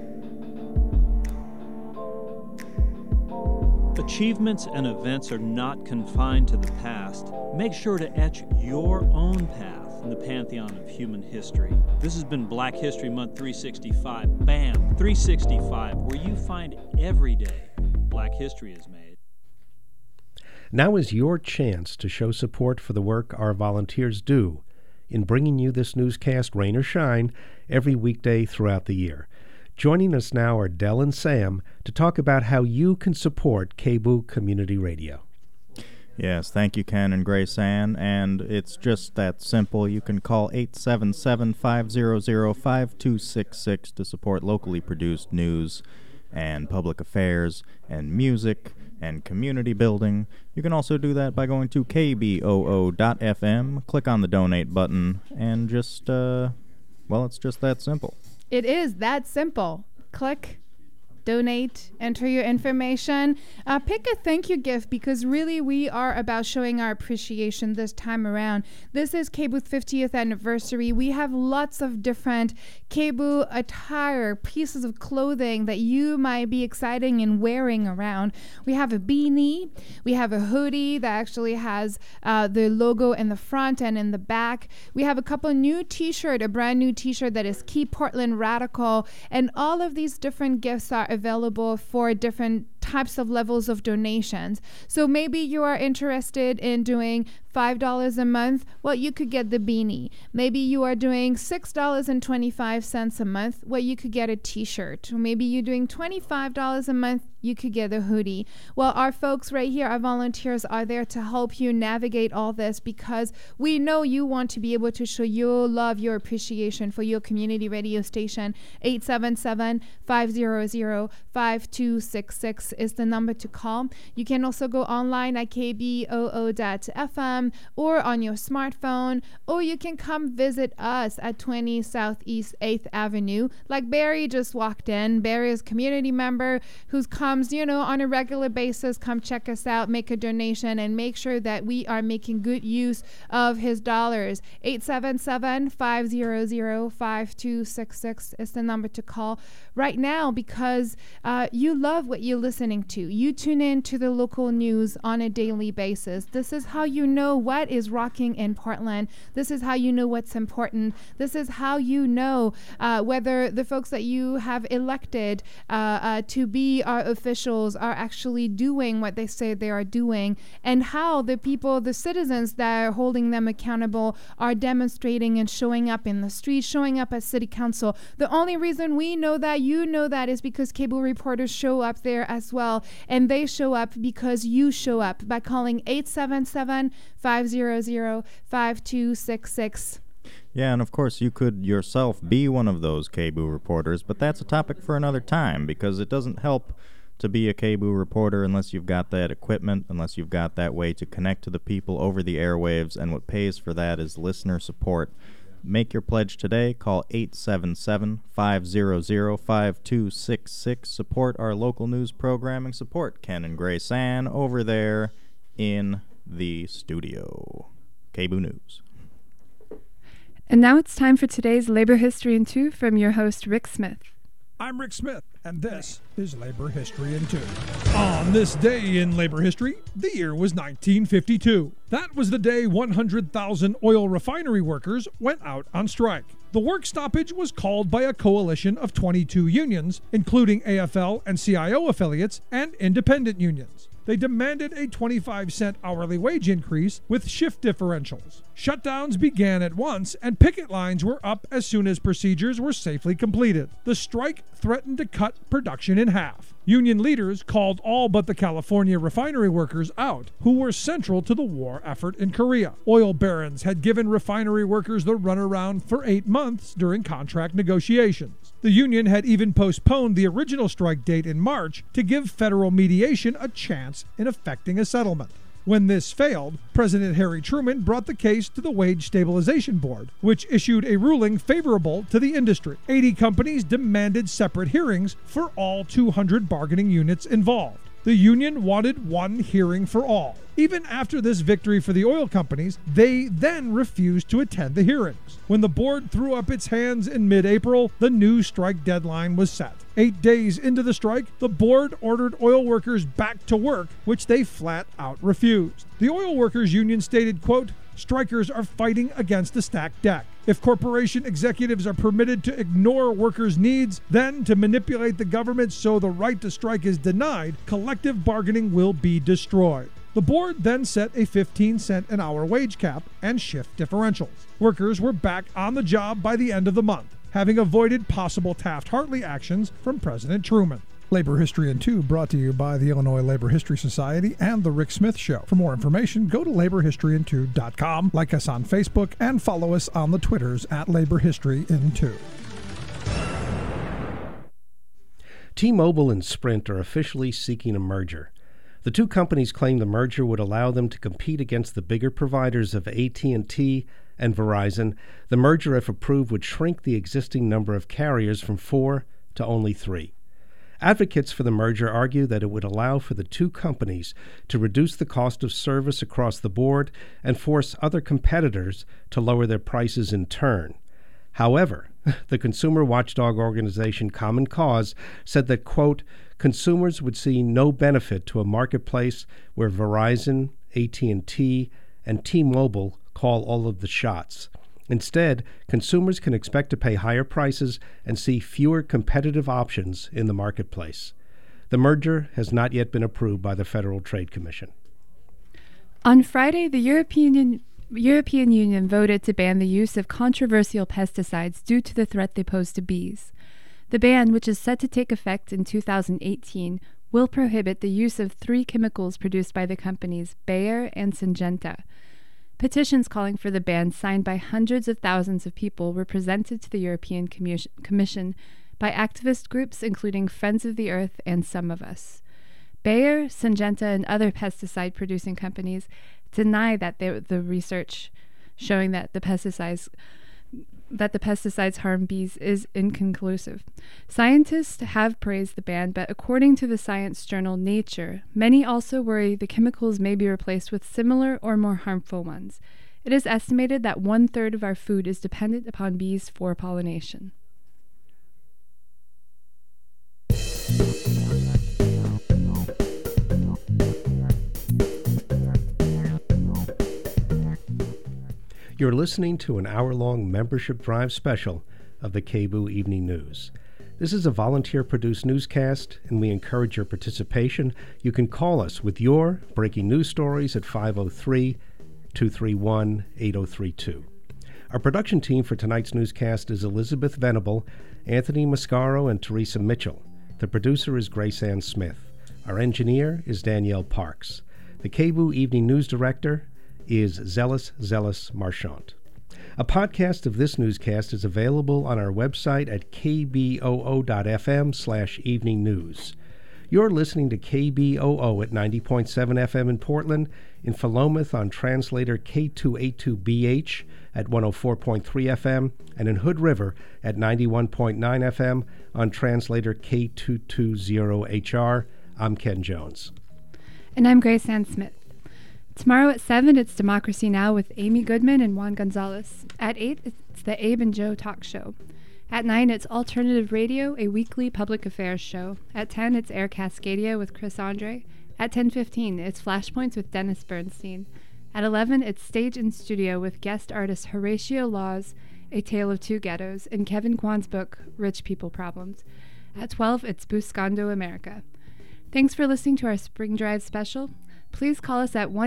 Achievements and events are not confined to the past. Make sure to etch your own path in the pantheon of human history. This has been Black History Month 365. BAM! 365, where you find every day Black history is made. Now is your chance to show support for the work our volunteers do in bringing you this newscast, rain or shine, every weekday throughout the year. Joining us now are Del and Sam to talk about how you can support KBOO Community Radio. Yes, thank you, Ken and Grace Ann, and it's just that simple. You can call 877-500-5266 to support locally produced news and public affairs and music and community building. You can also do that by going to kboo.fm, click on the donate button, and just, it's just that simple. It is that simple. Click, donate, enter your information, pick a thank you gift, because really we are about showing our appreciation this time around. This is KBOO's 50th anniversary. We have lots of different KBOO attire, pieces of clothing that you might be exciting and wearing around. We have a beanie, we have a hoodie that actually has the logo in the front and in the back. We have a couple new t-shirt, a brand new t-shirt that is Keep Portland Radical, and all of these different gifts are available for different types of levels of donations. So maybe you are interested in doing $5 a month. Well, you could get the beanie. Maybe you are doing $6.25 a month. Well, you could get a t-shirt. Or maybe you're doing $25 a month. You could get a hoodie. Well, our folks right here, our volunteers, are there to help you navigate all this, because we know you want to be able to show your love, your appreciation for your community radio station. 877-500-5266 is the number to call. You can also go online at kboo.fm or on your smartphone, or you can come visit us at 20 Southeast 8th Avenue. Like Barry just walked in. Barry is a community member who comes, on a regular basis, come check us out, make a donation, and make sure that we are making good use of his dollars. 877-500-5266 is the number to call right now, because you love what you're listening to. You tune in to the local news on a daily basis. This is how you know what is rocking in Portland. This is how you know what's important. This is how you know whether the folks that you have elected to be our officials are actually doing what they say they are doing, and how the people, the citizens that are holding them accountable, are demonstrating and showing up in the streets, showing up at City Council. The only reason we know that, you know that, is because KBOO reporters show up there as well, and they show up because you show up by calling 877-500-5266. Yeah, and of course you could yourself be one of those KBOO reporters, but that's a topic for another time, because it doesn't help to be a KBOO reporter unless you've got that equipment, unless you've got that way to connect to the people over the airwaves, and what pays for that is listener support. Make your pledge today. Call 877-500-5266. Support our local news programming. Support Ken and Grace Ann over there in the studio. KBOO News. And now it's time for today's Labor History in 2 from your host, Rick Smith. I'm Rick Smith, and this is Labor History in 2. On this day in labor history, the year was 1952. That was the day 100,000 oil refinery workers went out on strike. The work stoppage was called by a coalition of 22 unions, including AFL and CIO affiliates and independent unions. They demanded a 25-cent hourly wage increase with shift differentials. Shutdowns began at once, and picket lines were up as soon as procedures were safely completed. The strike threatened to cut production in half. Union leaders called all but the California refinery workers out, who were central to the war effort in Korea. Oil barons had given refinery workers the runaround for 8 months during contract negotiations. The union had even postponed the original strike date in March to give federal mediation a chance in effecting a settlement. When this failed, President Harry Truman brought the case to the Wage Stabilization Board, which issued a ruling favorable to the industry. 80 companies demanded separate hearings for all 200 bargaining units involved. The union wanted one hearing for all. Even after this victory for the oil companies, they then refused to attend the hearings. When the board threw up its hands in mid-April, the new strike deadline was set. 8 days into the strike, the board ordered oil workers back to work, which they flat out refused. The oil workers union stated, quote, Strikers are fighting against a stacked deck. If corporation executives are permitted to ignore workers' needs, then to manipulate the government so the right to strike is denied, collective bargaining will be destroyed. The board then set a 15-cent an hour wage cap and shift differentials. Workers were back on the job by the end of the month, having avoided possible Taft-Hartley actions from President Truman. Labor History in 2 brought to you by the Illinois Labor History Society and The Rick Smith Show. For more information, go to laborhistoryin2.com, like us on Facebook, and follow us on the Twitters at Labor History in 2. T-Mobile and Sprint are officially seeking a merger. The two companies claim the merger would allow them to compete against the bigger providers of AT&T and Verizon. The merger, if approved, would shrink the existing number of carriers from 4 to only 3. Advocates for the merger argue that it would allow for the two companies to reduce the cost of service across the board and force other competitors to lower their prices in turn. However, the consumer watchdog organization Common Cause said that, quote, consumers would see no benefit to a marketplace where Verizon, AT&T, and T-Mobile call all of the shots. Instead, consumers can expect to pay higher prices and see fewer competitive options in the marketplace. The merger has not yet been approved by the Federal Trade Commission. On Friday, the European Union voted to ban the use of controversial pesticides due to the threat they pose to bees. The ban, which is set to take effect in 2018, will prohibit the use of 3 chemicals produced by the companies Bayer and Syngenta. Petitions calling for the ban, signed by hundreds of thousands of people, were presented to the European Commission by activist groups including Friends of the Earth and Some of Us. Bayer, Syngenta, and other pesticide-producing companies deny that the research showing that the pesticides harm bees is inconclusive. Scientists have praised the ban, but according to the science journal Nature, many also worry the chemicals may be replaced with similar or more harmful ones. It is estimated that 1/3 of our food is dependent upon bees for pollination. You're listening to an hour-long membership drive special of the KBOO Evening News. This is a volunteer-produced newscast, and we encourage your participation. You can call us with your breaking news stories at 503-231-8032. Our production team for tonight's newscast is Elizabeth Venable, Anthony Mascaro, and Teresa Mitchell. The producer is Grace Ann Smith. Our engineer is Danielle Parks. The KBOO Evening News Director is Zealous Marchant. A podcast of this newscast is available on our website at kboo.fm/evening news. You're listening to KBOO at 90.7 FM in Portland, in Philomath on translator K282BH at 104.3 FM, and in Hood River at 91.9 FM on translator K220HR. I'm Ken Jones. And I'm Grace Ann Smith. Tomorrow at 7, it's Democracy Now! With Amy Goodman and Juan Gonzalez. At 8, it's the Abe and Joe Talk Show. At 9, it's Alternative Radio, a weekly public affairs show. At 10, it's Air Cascadia with Chris Andre. At 10:15, it's Flashpoints with Dennis Bernstein. At 11, it's Stage and Studio with guest artist Horatio Laws, A Tale of Two Ghettos, and Kevin Kwan's book, Rich People Problems. At 12, it's Buscando America. Thanks for listening to our Spring Drive special. Please call us at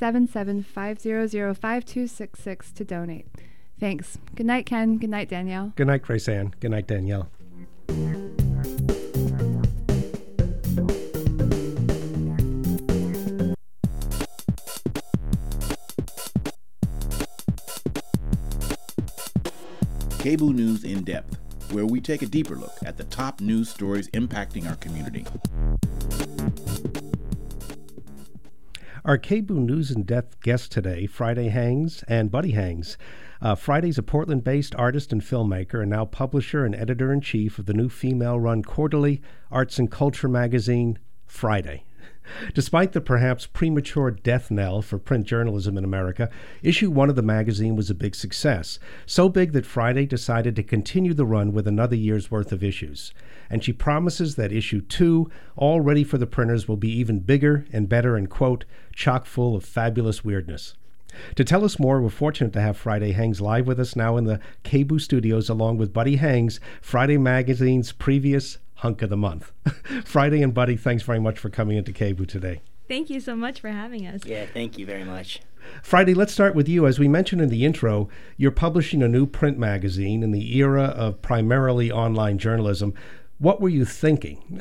1-877-500-5266 to donate. Thanks. Good night, Ken. Good night, Danielle. Good night, Grace Ann. Good night, Danielle. KBOO News in Depth, where we take a deeper look at the top news stories impacting our community. Our KBOO News in Depth guests today, Friday Hangs and Buddy Hangs. Friday's a Portland-based artist and filmmaker and now publisher and editor-in-chief of the new female-run quarterly arts and culture magazine, Friday. Despite the perhaps premature death knell for print journalism in America, issue 1 of the magazine was a big success. So big that Friday decided to continue the run with another year's worth of issues. And she promises that issue 2, all ready for the printers, will be even bigger and better and, quote, chock full of fabulous weirdness. To tell us more, we're fortunate to have Friday Hangs live with us now in the KBOO studios, along with Buddy Hangs, Friday Magazine's previous Hunk of the Month. Friday and Buddy, thanks very much for coming into KBOO today. Thank you so much for having us. Yeah, thank you very much. Friday, let's start with you. As we mentioned in the intro, you're publishing a new print magazine in the era of primarily online journalism. What were you thinking?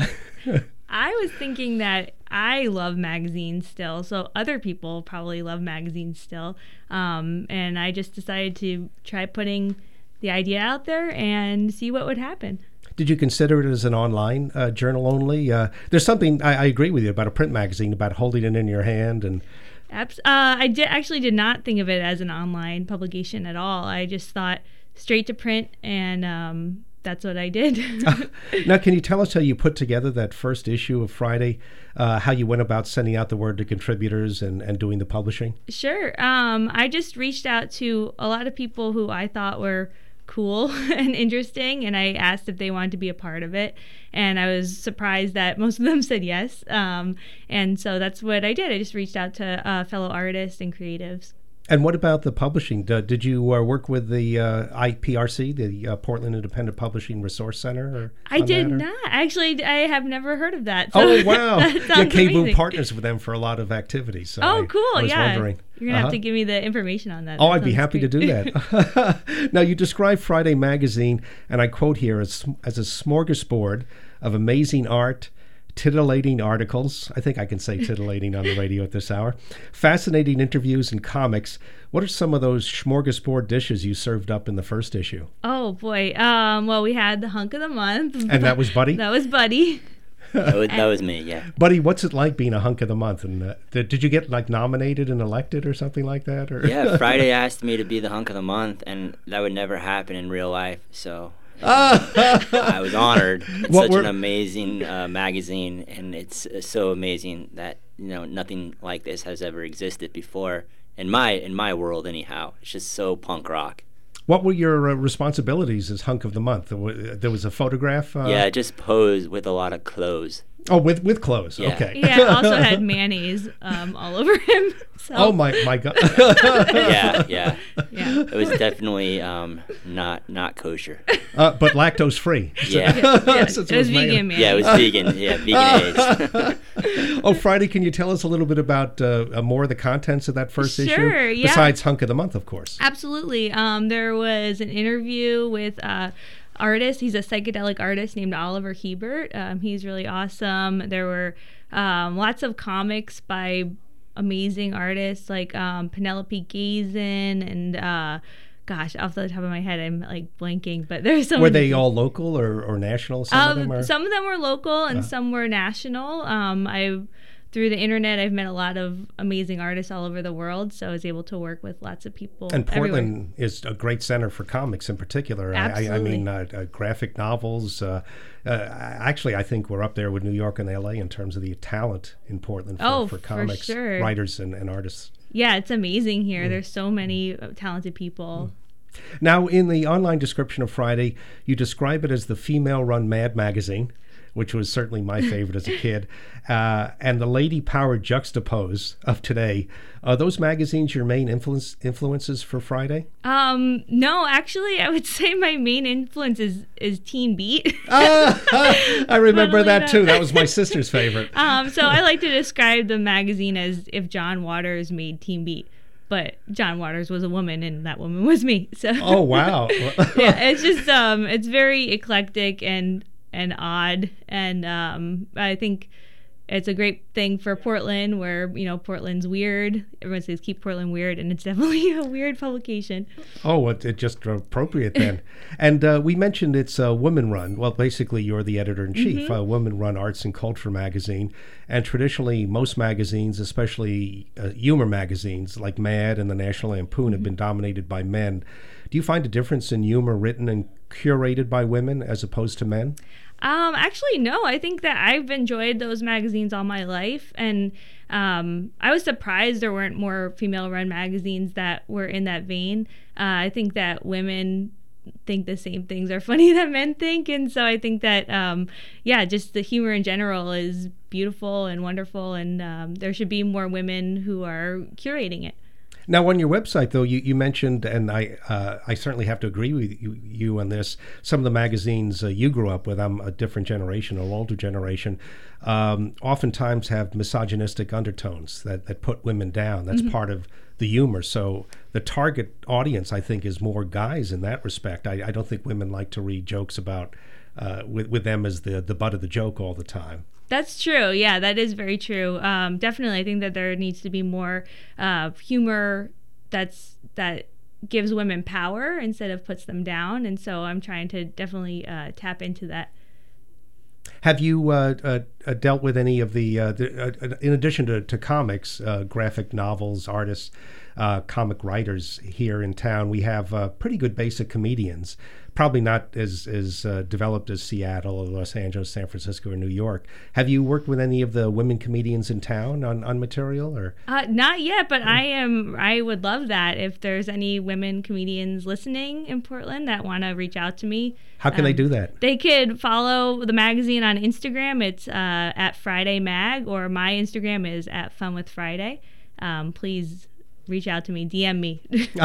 I was thinking that I love magazines still, so other people probably love magazines still. And I just decided to try putting the idea out there and see what would happen. Did you consider it as an online journal only? There's something, I agree with you, about a print magazine, about holding it in your hand. And I did not think of it as an online publication at all. I just thought straight to print, and that's what I did. Now, can you tell us how you put together that first issue of Friday, how you went about sending out the word to contributors and doing the publishing? Sure. I just reached out to a lot of people who I thought were cool and interesting, and I asked if they wanted to be a part of it, and I was surprised that most of them said yes. And so that's what I did. I just reached out to fellow artists and creatives. And what about the publishing? Did you work with the IPRC, the Portland Independent Publishing Resource Center? I did not. Actually, I have never heard of that. So oh, wow. KBOO amazing. Partners with them for a lot of activities. So cool. I was yeah. wondering. You're going to have to give me the information on that. Oh, I'd be happy to do that. Now, you describe Friday Magazine, and I quote here, as a smorgasbord of amazing art, titillating articles. I think I can say titillating on the radio at this hour. Fascinating interviews and comics. What are some of those smorgasbord dishes you served up in the first issue? Oh, boy. Well, we had the Hunk of the Month. And that was Buddy? That was Buddy. That was me, yeah. Buddy, what's it like being a Hunk of the Month? And did you get nominated and elected or something like that? Or? Yeah, Friday asked me to be the Hunk of the Month, and that would never happen in real life, so... I was honored. It's such an amazing magazine, and it's so amazing that nothing like this has ever existed before in my world. Anyhow, it's just so punk rock. What were your responsibilities as Hunk of the Month? There was a photograph. Yeah, just pose with a lot of clothes. Oh, with clothes. Yeah. Okay. Yeah, also had mayonnaise all over him. So. Oh my God. Yeah. It was definitely not kosher. But lactose free. Yeah. It was vegan, man. Yeah, it was vegan. Yeah, vegan eggs. Oh, Friday, can you tell us a little bit about more of the contents of that first issue? Sure, yeah. Besides Hunk of the Month, of course. Absolutely. There was an interview with artist. He's a psychedelic artist named Oliver Hebert. He's really awesome. There were lots of comics by amazing artists like Penelope Gazin and gosh, off the top of my head, I'm blanking, but there's so Were many. they all local or national? Some of them were local and some were national. Through the internet, I've met a lot of amazing artists all over the world, so I was able to work with lots of people. And Portland everywhere. is a great center for comics in particular. Absolutely. I mean, graphic novels. Actually, I think we're up there with New York and LA in terms of the talent in Portland for comics, sure. writers and artists. Yeah, it's amazing here. There's so many talented people. Now, in the online description of Friday, you describe it as the female-run Mad magazine, which was certainly my favorite as a kid, and the lady-powered juxtapose of today. Are those magazines your main influences for Friday? No, actually, I would say my main influence is Teen Beat. I remember that too. That was my sister's favorite. So I like to describe the magazine as if John Waters made Teen Beat. But John Waters was a woman, and that woman was me. So. Oh, wow. Yeah, it's just it's very eclectic and odd, and I think it's a great thing for Portland, where Portland's weird. Everyone says keep Portland weird, and it's definitely a weird publication. Oh, it's just appropriate then. And we mentioned it's a women-run. Well, basically, you're the editor-in-chief. A women-run arts and culture magazine, and traditionally, most magazines, especially humor magazines like Mad and the National Lampoon, have been dominated by men. Do you find a difference in humor written and curated by women as opposed to men? Actually, no. I think that I've enjoyed those magazines all my life, and I was surprised there weren't more female-run magazines that were in that vein. I think that women think the same things are funny that men think, and so I think that just the humor in general is beautiful and wonderful, and there should be more women who are curating it. Now, on your website, though, you mentioned, and I certainly have to agree with you on this, some of the magazines you grew up with, I'm a different generation, an older generation, oftentimes have misogynistic undertones that put women down. That's part of the humor. So the target audience, I think, is more guys in that respect. I don't think women like to read jokes about, with them as the butt of the joke all the time. That's true. Yeah, that is very true. Definitely, I think that there needs to be more humor that gives women power instead of puts them down. And so I'm trying to definitely tap into that. Have you dealt with any of the in addition to comics, graphic novels, artists, comic writers here in town? We have pretty good basic comedians. Probably not as developed as Seattle or Los Angeles, San Francisco, or New York. Have you worked with any of the women comedians in town on material? Or not yet, but I would love that. If there's any women comedians listening in Portland that want to reach out to me. How can they do that? They could follow the magazine on Instagram. It's at Friday Mag, or my Instagram is at Fun with Friday. Please reach out to me, DM me.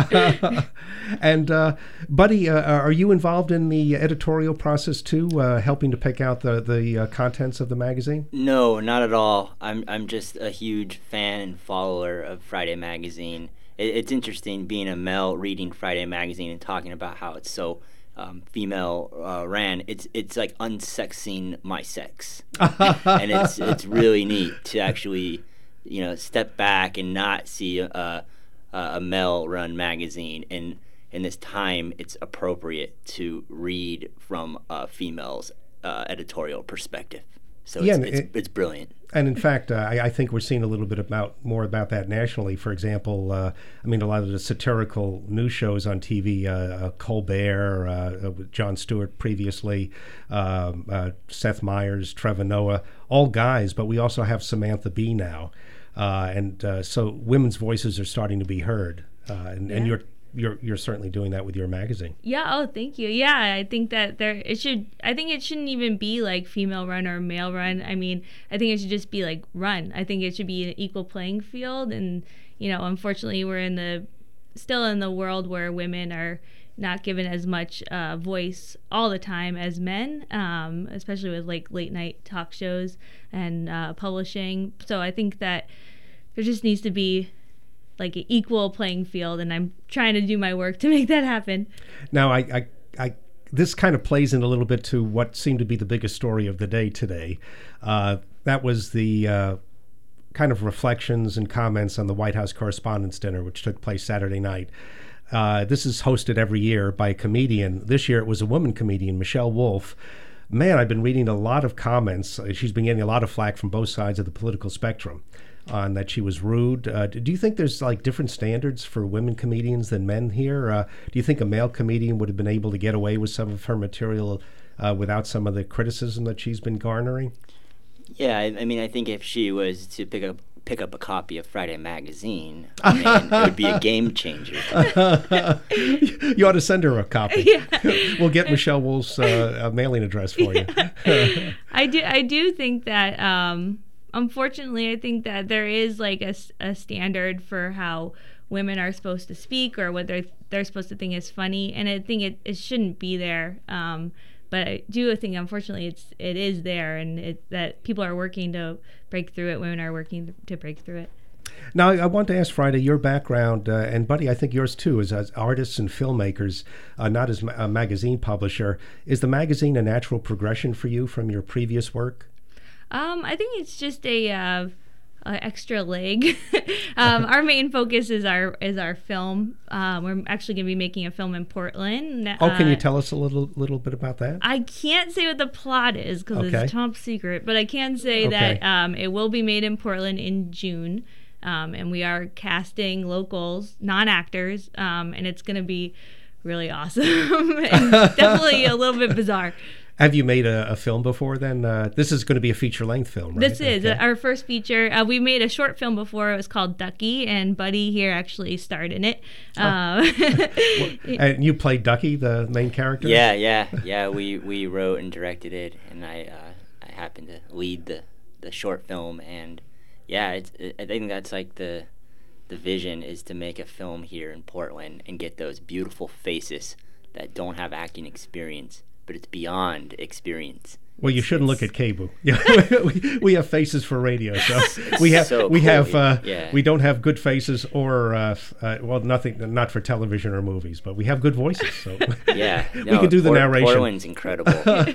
And Buddy, are you involved in the editorial process too, helping to pick out the contents of the magazine? No, not at all. I'm just a huge fan and follower of Friday Magazine. It's interesting being a male reading Friday Magazine and talking about how it's so female ran. It's like unsexing my sex, and it's really neat to actually step back and not see a male-run magazine. And in this time, it's appropriate to read from a female's editorial perspective. So it's brilliant. And in fact, I think we're seeing a little bit more about that nationally. For example, a lot of the satirical news shows on TV, Colbert, with Jon Stewart previously, Seth Meyers, Trevor Noah, all guys, but we also have Samantha Bee now. So women's voices are starting to be heard, and you're certainly doing that with your magazine. Yeah. Oh, thank you. Yeah, I think that I think it shouldn't even be like female run or male run. I mean, I think it should just be like run. I think it should be an equal playing field. And unfortunately, we're still in the world where women are not given as much voice all the time as men, especially with like late night talk shows and publishing. So I think that there just needs to be like an equal playing field, and I'm trying to do my work to make that happen. Now, I this kind of plays in a little bit to what seemed to be the biggest story of the day today. That was the kind of reflections and comments on the White House Correspondents' Dinner, which took place Saturday night. This is hosted every year by a comedian. This year it was a woman comedian, Michelle Wolf. Man, I've been reading a lot of comments. She's been getting a lot of flack from both sides of the political spectrum on that she was rude. Do you think there's like different standards for women comedians than men here? Do you think a male comedian would have been able to get away with some of her material without some of the criticism that she's been garnering? Yeah, I mean, I think if she was to pick up a copy of Friday Magazine, it would be a game changer. You ought to send her a copy. Yeah. We'll get Michelle Wolf's mailing address for you. I do think that, unfortunately, I think that there is like a standard for how women are supposed to speak or what they're supposed to think is funny, and I think it shouldn't be there. But I do think, unfortunately, it is there, and that people are working to break through it. Women are working to break through it. Now, I want to ask Friday, your background, and Buddy, I think yours too, as artists and filmmakers, not as a magazine publisher. Is the magazine a natural progression for you from your previous work? I think it's just a extra leg. Our main focus is our film. We're actually going to be making a film in Portland. Can you tell us a little bit about that? I can't say what the plot is because it's top secret, but I can say that it will be made in Portland in June, and we are casting locals, non-actors, and it's going to be really awesome and definitely a little bit bizarre. Have you made a film before then? This is going to be a feature-length film, right? This is our first feature. We made a short film before. It was called Ducky, and Buddy here actually starred in it. And you played Ducky, the main character? Yeah. We wrote and directed it, and I happened to lead the short film. And yeah, I think that's like the the vision is to make a film here in Portland and get those beautiful faces that don't have acting experience, but it's beyond experience. Well, you shouldn't look at KBOO. we have faces for radio, so we don't have good faces or not for television or movies, but we have good voices. So we can do the narration. Portland's incredible.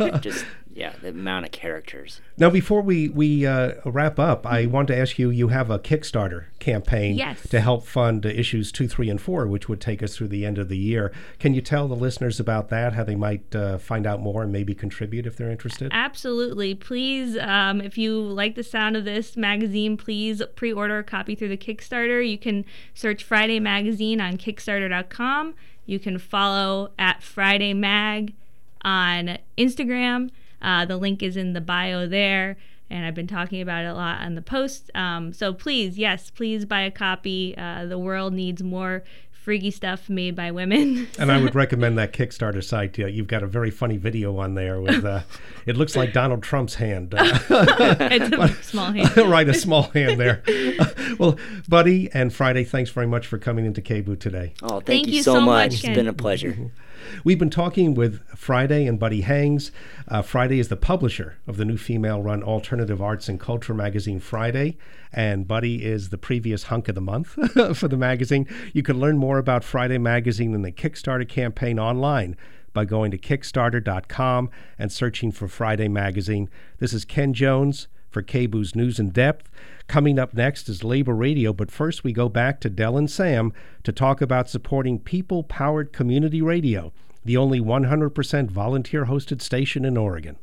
The amount of characters. Now, before we wrap up, I want to ask you. You have a Kickstarter campaign to help fund issues 2, 3, and 4, which would take us through the end of the year. Can you tell the listeners about that? How they might find out more and maybe contribute if they're interested? Absolutely. Please, if you like the sound of this magazine, please pre-order a copy through the Kickstarter. You can search Friday Magazine on Kickstarter.com. You can follow at Friday Mag on Instagram. The link is in the bio there, and I've been talking about it a lot on the post. So please buy a copy. The world needs more freaky stuff made by women. And I would recommend that Kickstarter site. You've got a very funny video on there with it looks like Donald Trump's hand. It's a small hand. Right, a small hand there. Well, Buddy and Friday, thanks very much for coming into KBOO today. Oh, thank you so much. It's been a pleasure. We've been talking with Friday and Buddy Hangs. Friday is the publisher of the new female-run alternative arts and culture magazine Friday, and Buddy is the previous hunk of the month for the magazine. You can learn more about Friday Magazine and the Kickstarter campaign online by going to Kickstarter.com and searching for Friday Magazine. This is Ken Jones for KBOO's News in Depth. Coming up next is Labor Radio, but first we go back to Del and Sam to talk about supporting people-powered community radio, the only 100% volunteer-hosted station in Oregon.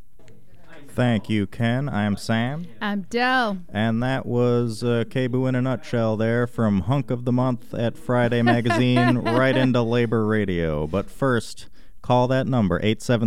Thank you, Ken. I'm Sam. I'm Del. And that was KBOO in a nutshell there, from Hunk of the Month at Friday Magazine right into Labor Radio. But first, call that number,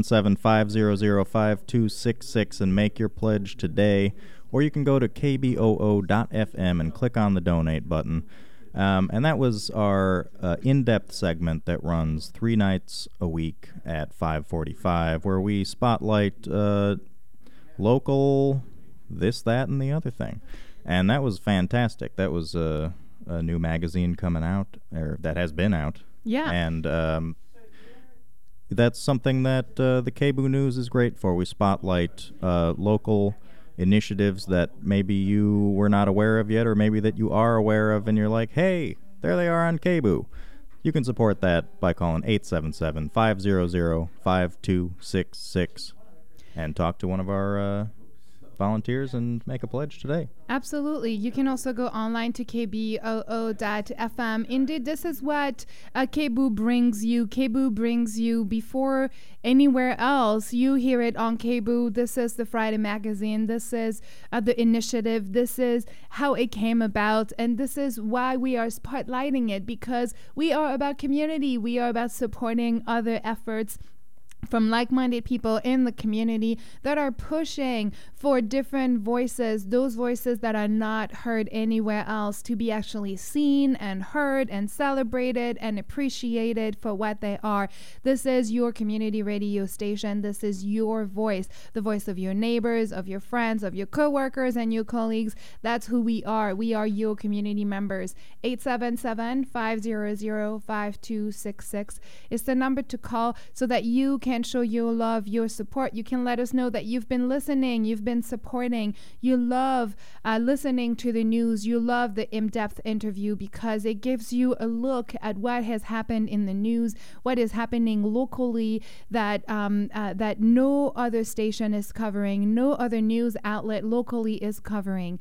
877-500-5266, and make your pledge today. Or you can go to kboo.fm and click on the donate button. And that was our in-depth segment that runs 3 nights a week at 5:45, where we spotlight local this, that, and the other thing. And that was fantastic. That was a new magazine coming out, or that has been out. Yeah. And that's something that the KBOO News is great for. We spotlight local initiatives that maybe you were not aware of yet, or maybe that you are aware of and you're like, hey, there they are on KBOO. You can support that by calling 877-500-5266 and talk to one of our volunteers and make a pledge today. Absolutely. You can also go online to kboo.fm. Indeed, this is what KBOO brings you. KBOO brings you before anywhere else. You hear it on KBOO. This is the Friday Magazine. This is the initiative. This is how it came about. And this is why we are spotlighting it, because we are about community. We are about supporting other efforts from like-minded people in the community that are pushing for different voices, those voices that are not heard anywhere else, to be actually seen and heard and celebrated and appreciated for what they are. This is your community radio station. This is your voice, the voice of your neighbors, of your friends, of your coworkers and your colleagues. That's who we are. We are your community members. 877-500-5266 is the number to call so that you can show your love, your support. You can let us know that you've been listening, you've been supporting, you love listening to the news, you love the in-depth interview, because it gives you a look at what has happened in the news, what is happening locally that that no other station is covering, no other news outlet locally is covering.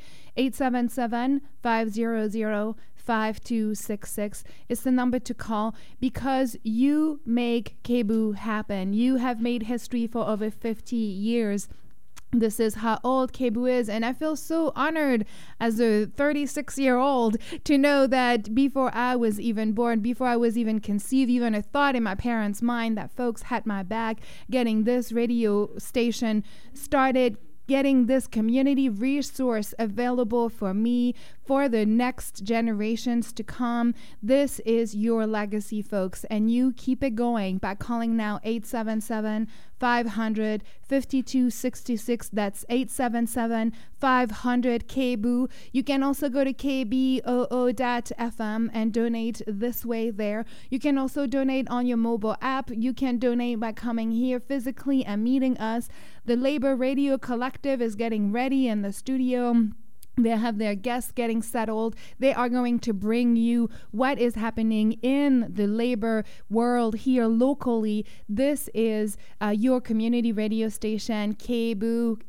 877-500-5266 is the number to call, because you make KBOO happen. You have made history for over 50 years. This is how old KBOO is, and I feel so honored as a 36-year-old to know that before I was even born, before I was even conceived, even a thought in my parents' mind, that folks had my back, getting this radio station started, getting this community resource available for me, for the next generations to come. This is your legacy, folks, and you keep it going by calling now 877-500-5266. That's 500 KBOO. You can also go to kboo.fm and donate this way there. You can also donate on your mobile app. You can donate by coming here physically and meeting us. The Labor Radio Collective is getting ready in the studio. They have their guests getting settled. They are going to bring you what is happening in the labor world here locally. This is your community radio station, KBOO.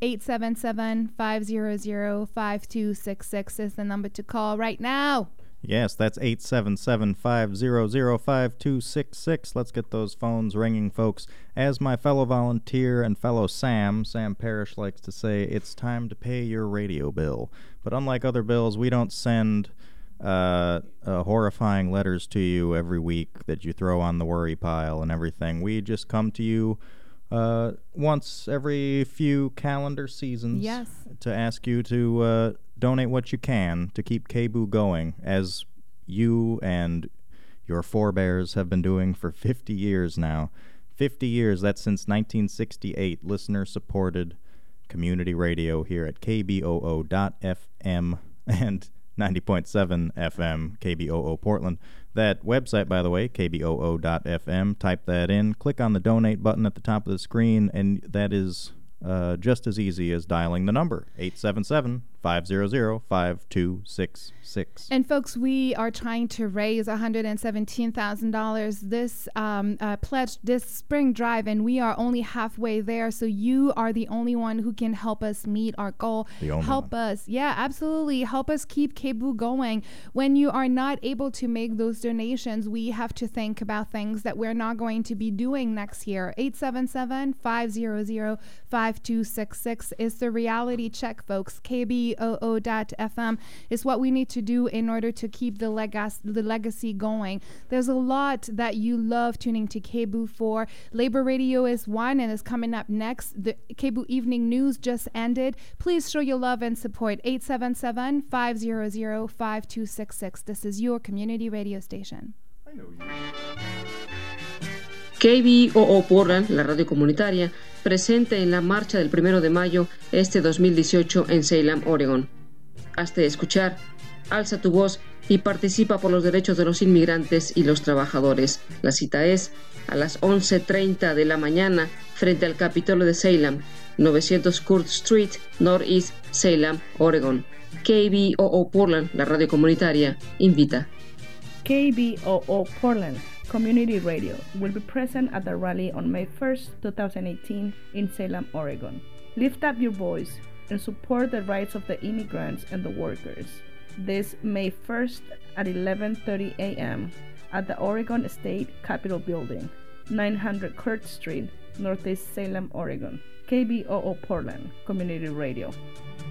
877-500-5266 is the number to call right now. Yes, that's 877-500-5266. Let's get those phones ringing, folks. As my fellow volunteer and fellow Sam Parrish likes to say, it's time to pay your radio bill. But unlike other bills, we don't send horrifying letters to you every week that you throw on the worry pile and everything. We just come to you once every few calendar seasons to ask you to donate what you can to keep KBOO going, as you and your forebears have been doing for 50 years now. 50 years, that's since 1968, listener-supported community radio here at KBOO.FM and 90.7 FM, KBOO Portland. That website, by the way, KBOO.FM, type that in, click on the donate button at the top of the screen, and that is just as easy as dialing the number, 877-500-5266. And folks, we are trying to raise $117,000 this pledge, this spring drive, and we are only halfway there. So you are the only one who can help us meet our goal. Help us. Yeah, absolutely. Help us keep KBOO going. When you are not able to make those donations, we have to think about things that we're not going to be doing next year. 877-500-5266 is the reality check, folks. KBOO.FM is what we need to do in order to keep the legacy going. There's a lot that you love tuning to KBOO for. Labor Radio is one and is coming up next. The KBOO Evening News just ended. Please show your love and support. 877-500-5266. This is your community radio station. KBOO Portland, la radio comunitaria, presente en la marcha del 1 de mayo este 2018 en Salem, Oregon. Hazte escuchar, alza tu voz y participa por los derechos de los inmigrantes y los trabajadores. La cita es a las 11:30 de la mañana frente al Capitolio de Salem, 900 Court Street, Northeast Salem, Oregon. KBOO Portland, la radio comunitaria, invita. KBOO Portland Community Radio will be present at the rally on May 1st, 2018 in Salem, Oregon. Lift up your voice and support the rights of the immigrants and the workers. This May 1st at 11:30 a.m. at the Oregon State Capitol Building, 900 Court Street, Northeast Salem, Oregon. KBOO Portland Community Radio.